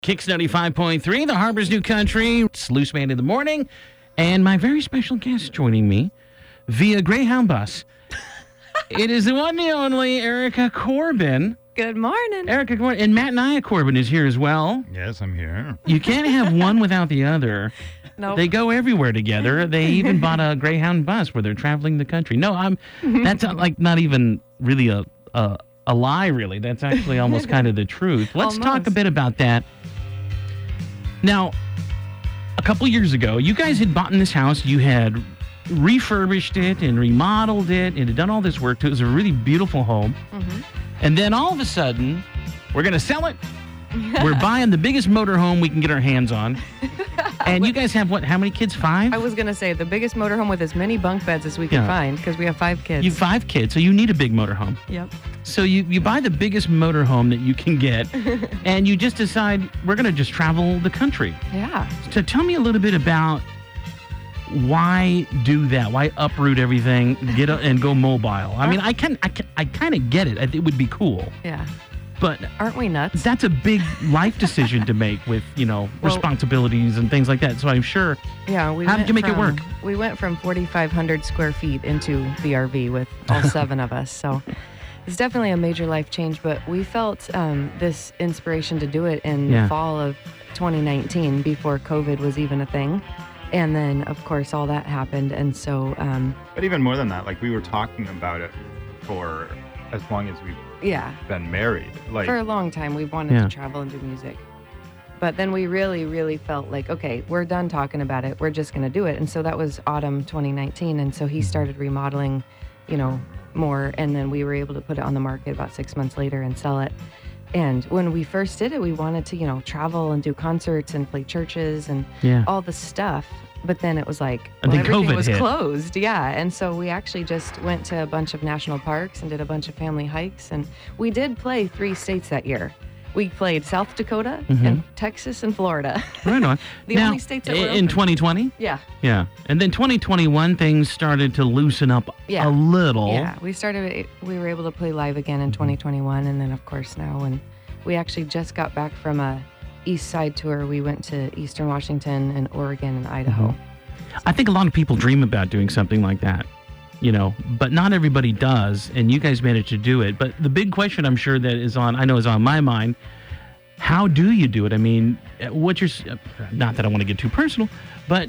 Kicks 95.3, the Harbor's New Country. It's Loose Man in the morning. And my very special guest joining me via Greyhound bus. It is the one and only Erica Corbin. Good morning. Erica Corbin. And Matt Nia Corbin is here as well. Yes, I'm here. You can't have one without the other. Nope. They go everywhere together. They even bought a Greyhound bus where they're traveling the country. No, that's not even really a lie, really. That's actually almost kind of the truth. Let's talk a bit about that. Now, a couple years ago, you guys had bought in this house. You had refurbished it and remodeled it and had done all this work. It was a really beautiful home. Mm-hmm. And then all of a sudden, we're going to sell it. We're buying the biggest motorhome we can get our hands on. And you guys have what? How many kids? 5? I was going to say the biggest motorhome with as many bunk beds as we could find because we have 5 kids. You have 5 kids, so you need a big motorhome. Yep. So you buy the biggest motorhome that you can get, and you just decide we're going to just travel the country. Yeah. So tell me a little bit about why do that? Why uproot everything, and go mobile? I mean, I kind of get it. It would be cool. Yeah. But aren't we nuts? That's a big life decision to make with, responsibilities and things like that. So I'm sure. Yeah. How did you make it work? We went from 4,500 square feet into the RV with all 7 of us. So it's definitely a major life change. But we felt this inspiration to do it in the fall of 2019 before COVID was even a thing. And then, of course, all that happened. And so. But even more than that, we were talking about it for as long as we've been married. For a long time, we've wanted to travel and do music. But then we really, really felt like, okay, we're done talking about it. We're just going to do it. And so that was autumn 2019. And so he started remodeling, more. And then we were able to put it on the market about 6 months later and sell it. And when we first did it, we wanted to, travel and do concerts and play churches and all the stuff. But then it was like, everything COVID was hit. closed. Yeah. And so we actually just went to a bunch of national parks and did a bunch of family hikes. And we did play 3 states that year. We played South Dakota and Texas and Florida. Right on. The only states that were open. In 2020? Yeah. Yeah. And then 2021, things started to loosen up a little. Yeah. We were able to play live again in 2021. And then, of course, now when we actually just got back from a East Side tour, we went to Eastern Washington and Oregon and Idaho. I think a lot of people dream about doing something like that, but not everybody does, and you guys managed to do it. But the big question I'm sure that is on my mind, how do you do it? I mean, not that I want to get too personal, but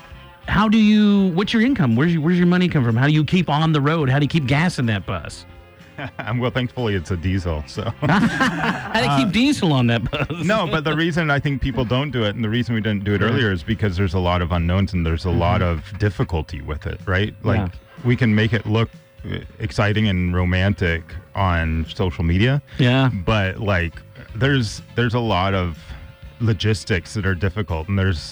what's your income? Where's your money come from? How do you keep on the road? How do you keep gas in that bus? Well, thankfully it's a diesel, so. How do you keep diesel on that bus? No, but the reason I think people don't do it, and the reason we didn't do it earlier, is because there's a lot of unknowns and there's a lot of difficulty with it, right? We can make it look exciting and romantic on social media. Yeah. But there's a lot of logistics that are difficult, and there's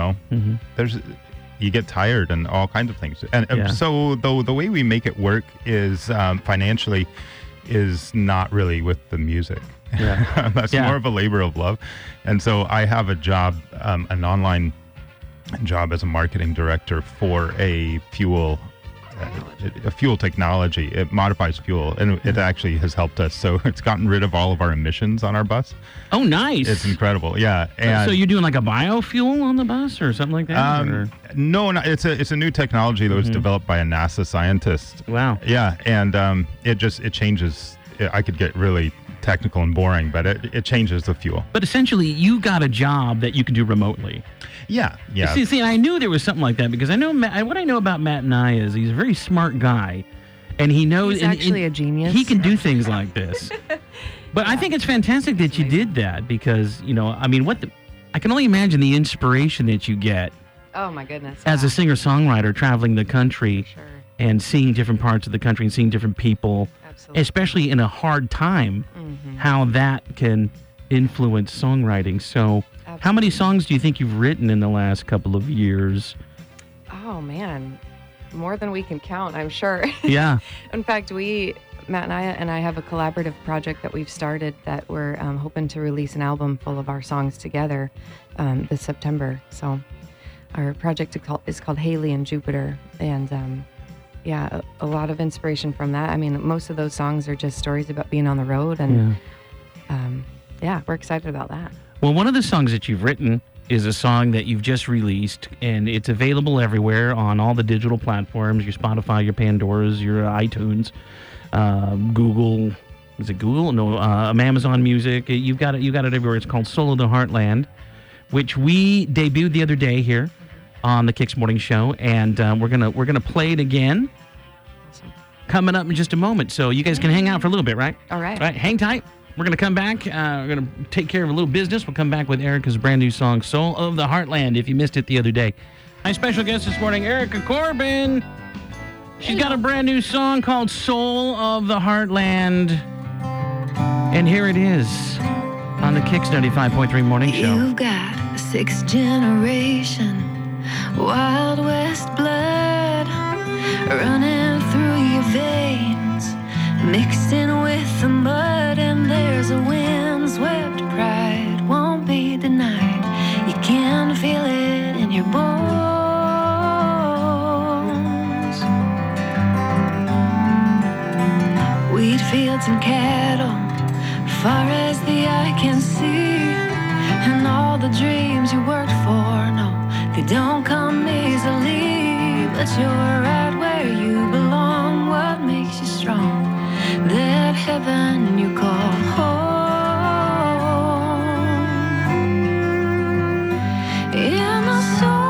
you get tired and all kinds of things. And so the way we make it work is financially is not really with the music. Yeah. That's more of a labor of love. And so I have a job, an online job as a marketing director for a fuel technology. It modifies fuel, and it actually has helped us. So it's gotten rid of all of our emissions on our bus. Oh, nice. It's incredible. Yeah. And so you're doing like a biofuel on the bus or something like that? No, it's a new technology that was developed by a NASA scientist. Wow. Yeah. And it changes. I could get really technical and boring, but it changes the fuel. But essentially, you got a job that you can do remotely. Yeah. See, I knew there was something like that because I know what I know about Matt Nia is he's a very smart guy, and he knows. He's actually a genius. He can do things like this. But I think it's fantastic that you did that because I can only imagine the inspiration that you get. Oh my goodness! As a singer-songwriter traveling the country and seeing different parts of the country and seeing different people, especially in a hard time, how that can influence songwriting. So. Absolutely. How many songs do you think you've written in the last couple of years? Oh, man. More than we can count, I'm sure. Yeah. In fact, Matt and I have a collaborative project that we've started that we're hoping to release an album full of our songs together this September. So our project is called Haley and Jupiter. And a lot of inspiration from that. I mean, most of those songs are just stories about being on the road. And we're excited about that. Well, one of the songs that you've written is a song that you've just released, and it's available everywhere on all the digital platforms, your Spotify, your Pandoras, your iTunes, Google. Is it Google? No, Amazon Music. You've got it everywhere. It's called Soul of the Heartland, which we debuted the other day here on the Kicks Morning Show, and we're gonna play it again. Awesome. Coming up in just a moment, so you guys can hang out for a little bit, right? All right. All right, hang tight. We're going to come back. We're going to take care of a little business. We'll come back with Erica's brand new song, Soul of the Heartland, if you missed it the other day. My special guest this morning, Erica Corbin. She's got a brand new song called Soul of the Heartland. And here it is on the Kicks 95.3 Morning Show. You've got a sixth generation Wild West blood running through your veins, mixed in with the mud, and there's a wind-swept pride won't be denied. You can feel it in your bones. Wheat fields and cattle, far as the eye can see, and all the dreams you worked for, no, they don't come easily, but you're right where you belong. What makes you strong? That heaven you call home. In the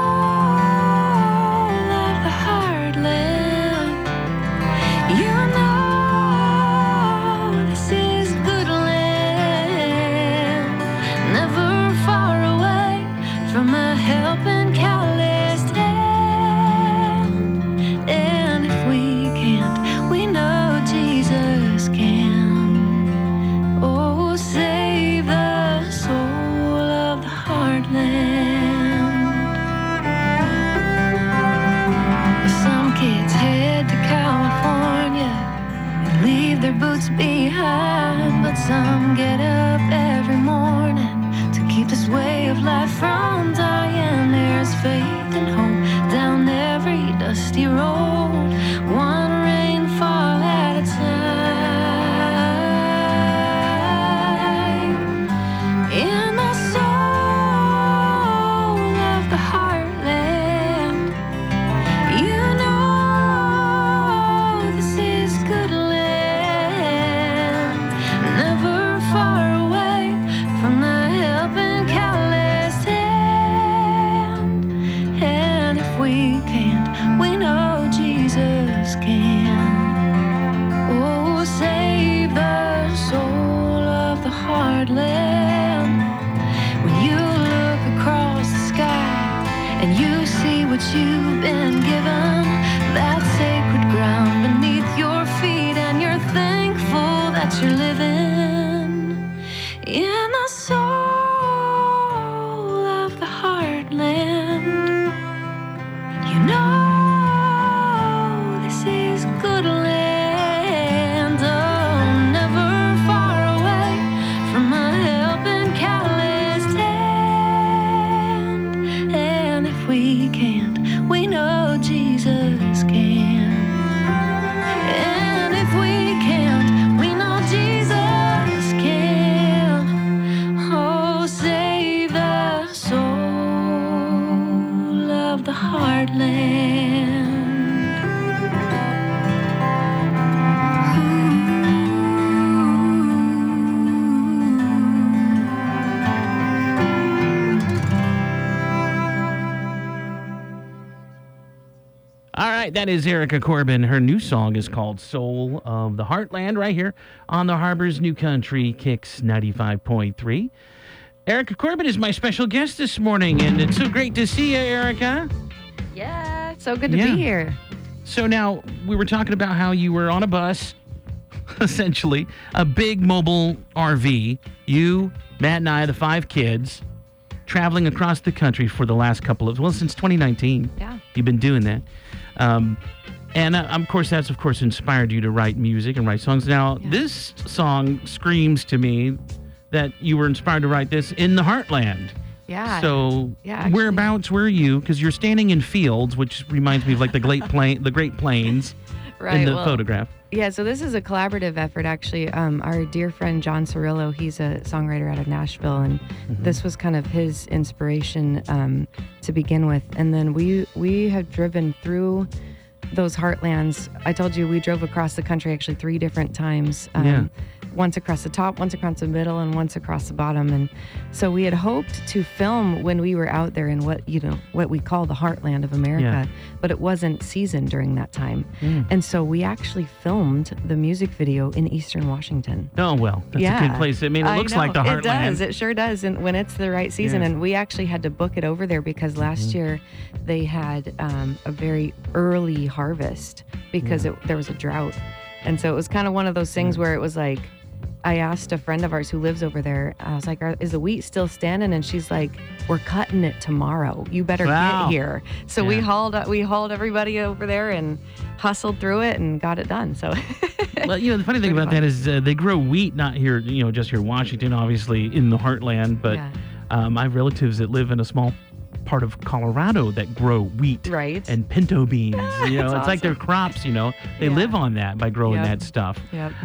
soul of the heartland, you know this is good land, never far away from a helping calloused hand. And if we can't, we know Jesus can. Oh, save the soul of the heartland. Some kids head to California and leave their boots behind, but some get up every morning to keep this way of life from dying. There's faith and hope down every dusty road, one rainfall at a time. In the soul of the heartland, you know this is good land, never far away from the helping calloused hand. And if we can't, we know Jesus can. Oh, save the soul of the heartland. When you look across the sky and you see what you've been given, that sacred ground beneath your feet, and you're thankful that you're living in the soul of the heartland. You know this is good land, oh, never far away from a helping calloused hand. And if we can't, we know Jesus can. And if we can't, we know Jesus can. Oh, save the soul of the heartland. All right, that is Erica Corbin. Her new song is called Soul of the Heartland right here on the Harbor's New Country Kicks 95.3. Erica Corbin is my special guest this morning, and it's so great to see you, Erica. Yeah, so good to Yeah. be here. So now, we were talking about how you were on a bus, essentially, a big mobile RV. You, Matt, and I, the 5 kids, traveling across the country for the last couple of, since 2019. Yeah. You've been doing that. And of course, that's, of course, inspired you to write music and write songs. Now, Yeah. this song screams to me that you were inspired to write this in the Heartland. Yeah. So, Yeah, actually. whereabouts were you? Because you're standing in fields, which reminds me of like the Great Plains Right. in the well, photograph. Yeah, so this is a collaborative effort, actually. Our dear friend John Cirillo, he's a songwriter out of Nashville, and this was kind of his inspiration to begin with. And then we have driven through those heartlands. I told you we drove across the country actually 3 different times. Once across the top, once across the middle, and once across the bottom. And so we had hoped to film when we were out there in what we call the heartland of America, but it wasn't seasoned during that time. And so we actually filmed the music video in Eastern Washington. Oh, well, that's a good place. I mean, it looks like the heartland. It does. It sure does. And when it's the right season. And we actually had to book it over there because last year they had a very early harvest because there was a drought. And so it was kind of one of those things where it was like, I asked a friend of ours who lives over there, I was like, is the wheat still standing? And she's like, we're cutting it tomorrow. You better get here. So we hauled everybody over there and hustled through it and got it done. So well, the funny thing about that is they grow wheat not here, just here in Washington, obviously in the heartland, but I have relatives that live in a small part of Colorado that grow wheat and pinto beans. It's awesome. Like their crops, they live on that by growing that stuff.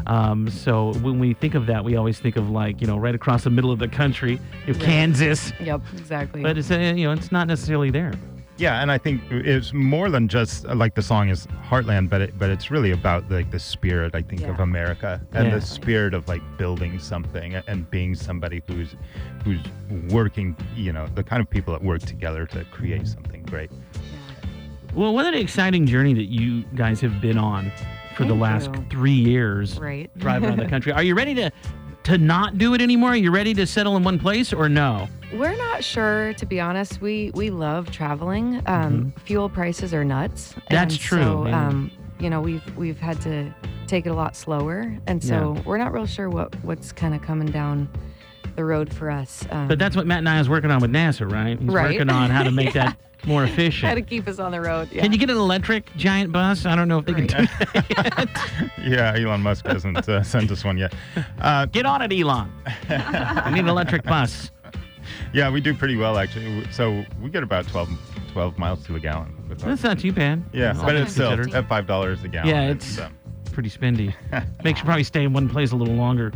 So when we think of that, we always think of like, right across the middle of the country, Kansas. Yep, exactly. But it's, it's not necessarily there. Yeah, and I think it's more than just like the song is Heartland, but it's really about like the spirit, I think, of America and the spirit of like building something and being somebody who's working, the kind of people that work together to create something great. Well, what an exciting journey that you guys have been on for the last 3 years, driving around the country. Are you ready to not do it anymore? Are you ready to settle in one place or no? We're not sure, to be honest. We love traveling. Fuel prices are nuts. That's true. So, we've had to take it a lot slower. And so we're not real sure what's kind of coming down the road for us. But that's what Matt and I is working on with NASA, right? He's working on how to make that more efficient. How to keep us on the road. Can you get an electric giant bus? I don't know if they can do that yet. Yeah, Elon Musk hasn't sent us one yet. Get on it, Elon. We need an electric bus. Yeah, we do pretty well, actually. So we get about 12 miles to a gallon. That's not too bad. Yeah, but it's still at $5 a gallon. Yeah, it's pretty spendy. Makes you probably stay in one place a little longer.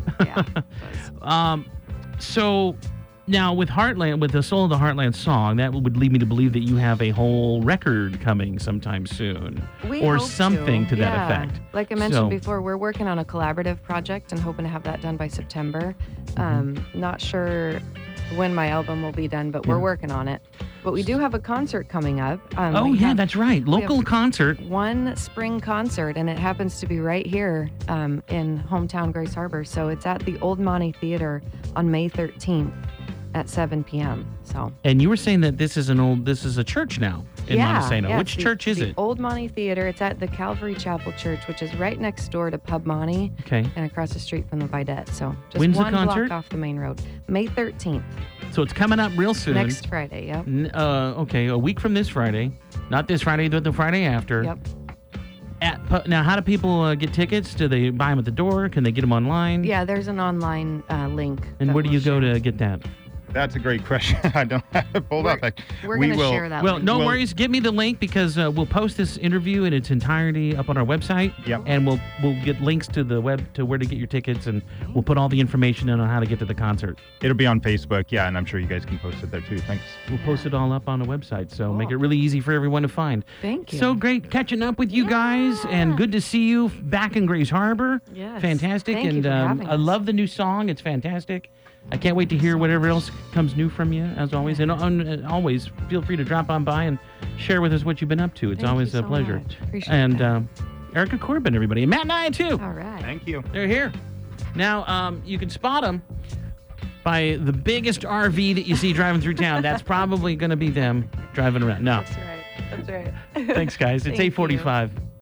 So now with Heartland, with the Soul of the Heartland song, that would lead me to believe that you have a whole record coming sometime soon. Or something to that effect. Like I mentioned before, we're working on a collaborative project and hoping to have that done by September. Not sure when my album will be done, but we're working on it. But we do have a concert coming up. That's right. Local concert. One spring concert, and it happens to be right here in hometown Grace Harbor. So it's at the Old Monty Theater on May 13th at 7 p.m. So. And you were saying that this is a church now in Montesano. Which church is it? Old Monty Theater. It's at the Calvary Chapel Church, which is right next door to Pub Monty. Okay. And across the street from the Vidette. So just When's one the concert? block off the main road. May 13th. So it's coming up real soon. Next Friday, yep. Okay, a week from this Friday. Not this Friday, but the Friday after. Yep. Now, how do people get tickets? Do they buy them at the door? Can they get them online? Yeah, there's an online link. And where do you go to get that? That's a great question. I don't have it pulled up. We're going to share that. Well, no worries. Give me the link because we'll post this interview in its entirety up on our website. Yep. And we'll get links to the web to where to get your tickets, and we'll put all the information in on how to get to the concert. It'll be on Facebook, and I'm sure you guys can post it there too. Thanks. We'll post it all up on the website, so make it really easy for everyone to find. Thank you. So great catching up with you guys, and good to see you back in Grace Harbor. Yes. Fantastic. Thank you for having us. I love the new song. It's fantastic. I can't wait to hear whatever else comes new from you, as always. And always feel free to drop on by and share with us what you've been up to. It's always a pleasure. Appreciate that. Erica Corbin, everybody. And Matt and I, too. All right. Thank you. They're here. Now, you can spot them by the biggest RV that you see driving through town. That's probably going to be them driving around. No. That's right. Thanks, guys. It's 8:45.